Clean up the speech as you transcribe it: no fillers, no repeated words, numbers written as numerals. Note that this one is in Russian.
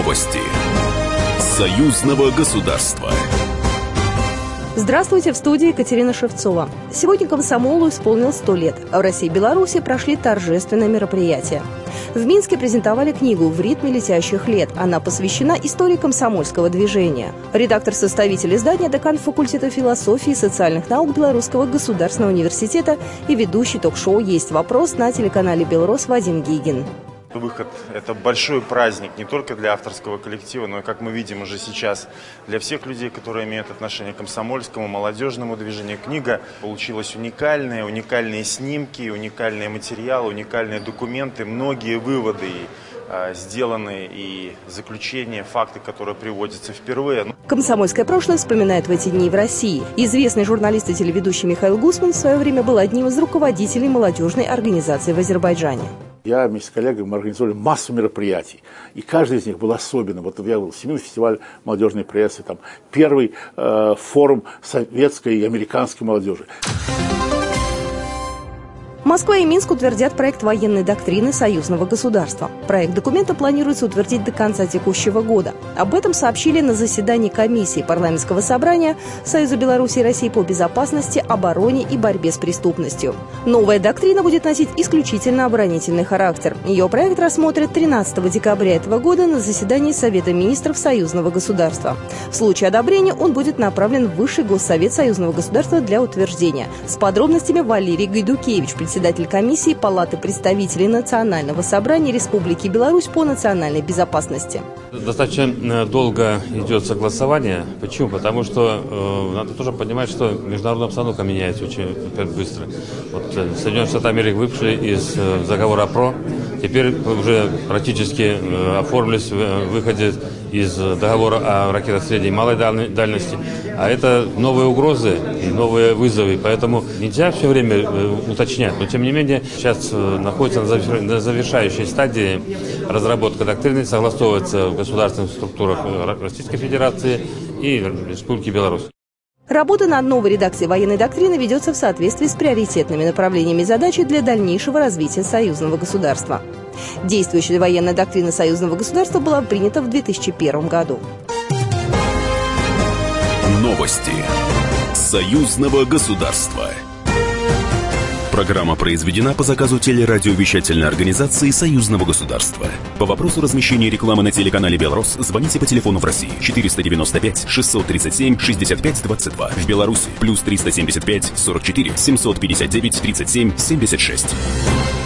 Новости союзного государства. Здравствуйте, в студии Екатерина Шевцова. Сегодня комсомолу исполнилось 100 лет. В России и Беларуси прошли торжественные мероприятия. В Минске презентовали книгу «В ритме летящих лет». Она посвящена истории комсомольского движения. Редактор-составитель издания, декан факультета философии и социальных наук Белорусского государственного университета и ведущий ток-шоу «Есть вопрос» на телеканале «Белрос» Вадим Гигин. Выход – это большой праздник не только для авторского коллектива, но и, как мы видим уже сейчас, для всех людей, которые имеют отношение к комсомольскому, молодежному движению. Книга получилась уникальная, уникальные снимки, уникальные материалы, уникальные документы, многие выводы сделаны и заключения, факты, которые приводятся впервые. Комсомольское прошлое вспоминает в эти дни в России. Известный журналист и телеведущий Михаил Гусман в свое время был одним из руководителей молодежной организации в Азербайджане. Я вместе с коллегами мы организовали массу мероприятий, и каждый из них был особенным. Вот я был Всемирный фестиваль молодежной прессы, там, первый форум советской и американской молодежи. Москва и Минск утвердят проект военной доктрины союзного государства. Проект документа планируется утвердить до конца текущего года. Об этом сообщили на заседании комиссии парламентского собрания Союза Беларуси и России по безопасности, обороне и борьбе с преступностью. Новая доктрина будет носить исключительно оборонительный характер. Ее проект рассмотрят 13 декабря этого года на заседании Совета министров союзного государства. В случае одобрения он будет направлен в Высший Госсовет союзного государства для утверждения. С подробностями Валерий Гайдукевич, председатель комиссии Палаты представителей Национального собрания Республики Беларусь по национальной безопасности. Достаточно долго идет согласование. Почему? Потому что надо тоже понимать, что международная обстановка меняется очень быстро. Вот Соединенные Штаты Америки вышли из договора ПРО, теперь уже практически оформились в выходе из договора о ракетах средней и малой дальности. А это новые угрозы и новые вызовы, поэтому нельзя все время уточнять. Но тем не менее сейчас находится на завершающей стадии разработка доктрины, согласовывается в государственных структурах Российской Федерации и Республики Беларусь. Работа над новой редакцией военной доктрины ведется в соответствии с приоритетными направлениями задачи для дальнейшего развития союзного государства. Действующая военная доктрина союзного государства была принята в 2001 году. Новости союзного государства. Программа произведена по заказу телерадиовещательной организации Союзного государства. По вопросу размещения рекламы на телеканале «Белрос» звоните по телефону в России 495 637 65 22. В Беларуси +375 44 759 37 76.